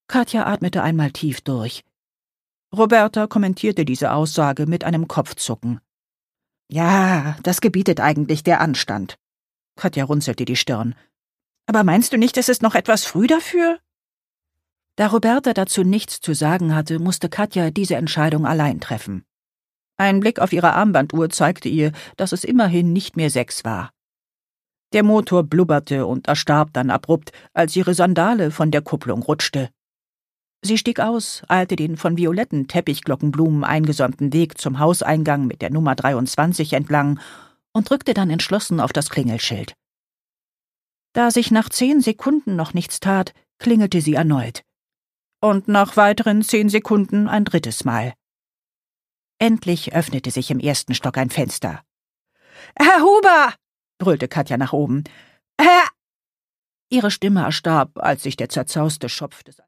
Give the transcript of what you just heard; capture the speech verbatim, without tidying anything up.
Katja atmete einmal tief durch. Roberta kommentierte diese Aussage mit einem Kopfzucken. »Ja, das gebietet eigentlich der Anstand.« Katja runzelte die Stirn. »Aber meinst du nicht, es ist noch etwas früh dafür?« Da Roberta dazu nichts zu sagen hatte, musste Katja diese Entscheidung allein treffen. Ein Blick auf ihre Armbanduhr zeigte ihr, dass es immerhin nicht mehr sechs war. Der Motor blubberte und erstarb dann abrupt, als ihre Sandale von der Kupplung rutschte. Sie stieg aus, eilte den von violetten Teppichglockenblumen eingesäumten Weg zum Hauseingang mit der Nummer dreiundzwanzig entlang und drückte dann entschlossen auf das Klingelschild. Da sich nach zehn Sekunden noch nichts tat, klingelte sie erneut. Und nach weiteren zehn Sekunden ein drittes Mal. Endlich öffnete sich im ersten Stock ein Fenster. »Herr Huber!« brüllte Katja nach oben. »Herr!« Ihre Stimme erstarb, als sich der zerzauste Schopf des